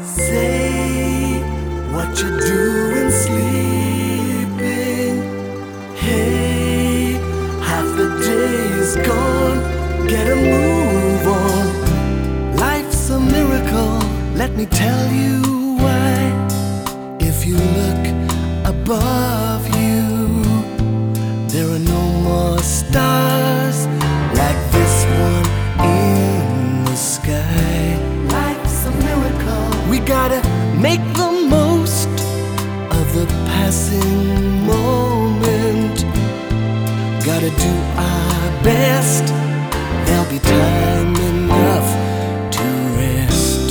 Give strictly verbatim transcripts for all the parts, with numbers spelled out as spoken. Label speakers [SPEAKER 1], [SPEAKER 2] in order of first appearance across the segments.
[SPEAKER 1] Say what you doing sleeping. Hey, half the day is gone. Get a move on. Life's a miracle. Let me tell you why. If you look above you, there are no more stars like this one in the sky. Life's a miracle. We gotta make the most of the passing moment. Gotta do our best. There'll be time enough to rest.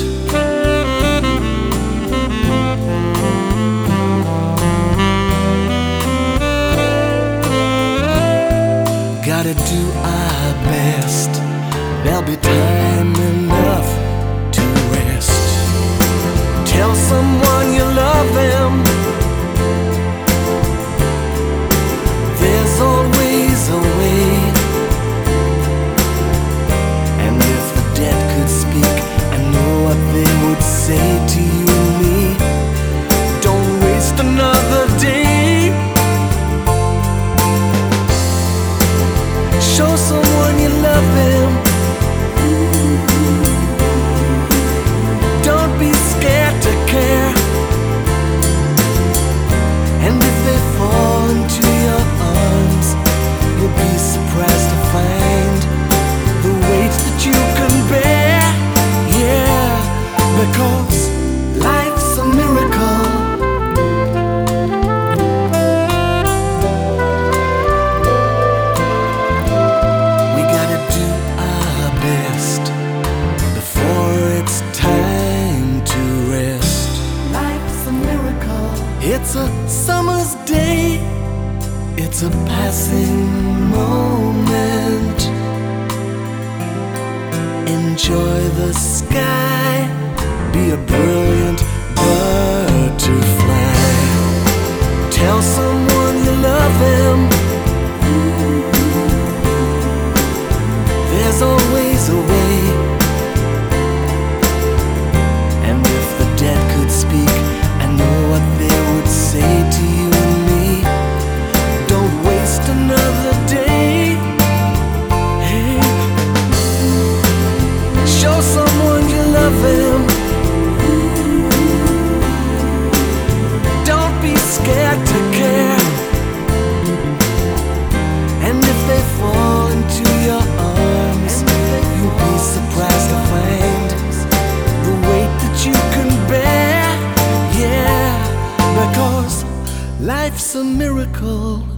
[SPEAKER 1] Gotta do our best. There'll be time enough to rest. Tell someone you love them. There's always a way. And if the dead could speak, I know what they would say to you and me. Don't waste another day. Show someone you love them. Don't be scared to care. And if they fall into your arms, you'll be surprised to find the weight that you can bear. Yeah, because life's a miracle. We gotta do our best before it's time to rest. Life's a miracle. It's a summer's day. It's a passing moment. Enjoy the sky. Be a brilliant bird to fly. Tell someone you love them. There's always a way. And if the dead could speak, I know what they would say to you and me. Don't waste another day. Hey, show someone you love them. Don't be scared to care. And if they fall into your arms, you'll be surprised to find the weight that you can bear. Yeah, because life's a miracle.